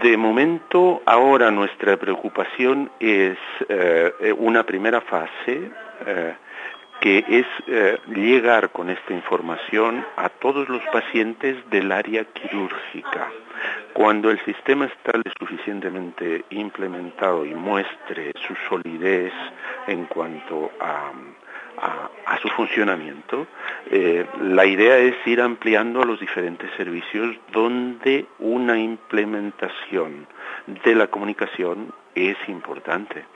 De momento, ahora nuestra preocupación es una primera fase que es llegar con esta información a todos los pacientes del área quirúrgica. Cuando el sistema está lo suficientemente implementado y muestre su solidez en cuanto a su funcionamiento, la idea es ir ampliando a los diferentes servicios donde una implementación de la comunicación es importante.